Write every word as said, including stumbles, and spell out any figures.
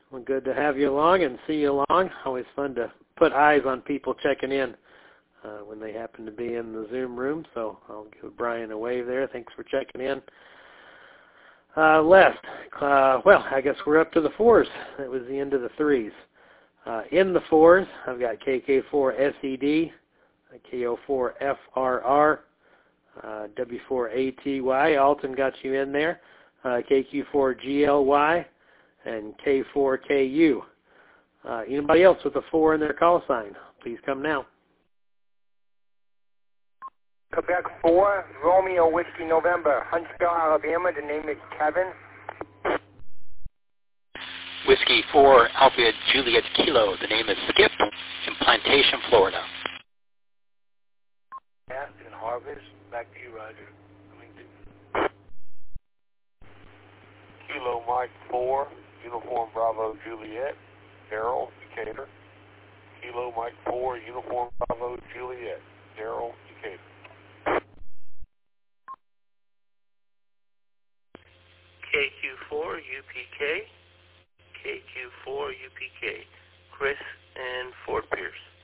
Well, good to have you along and see you along. Always fun to put eyes on people checking in uh, when they happen to be in the Zoom room. So I'll give Brian a wave there. Thanks for checking in. Uh, left, uh, well, I guess we're up to the fours. That was the end of the threes. Uh, in the fours, I've got K K four S E D, K O four F R R, uh, W four A T Y. Alton got you in there. Uh, K Q four G L Y. And K four K U. Uh, anybody else with a four in their call sign, please come now. Quebec four, Romeo Whiskey November, Huntsville, Alabama. The name is Kevin. Whiskey four, Alpha Juliet Kilo. The name is Skip in Plantation, Florida. Aston Harvest. Back to you, Roger. Kilo Mike four, Uniform Bravo Juliet, Daryl Decatur. Kilo Mike four, Uniform Bravo Juliet, Daryl Decatur. K Q four U P K, K Q four U P K, Chris and Fort Pierce.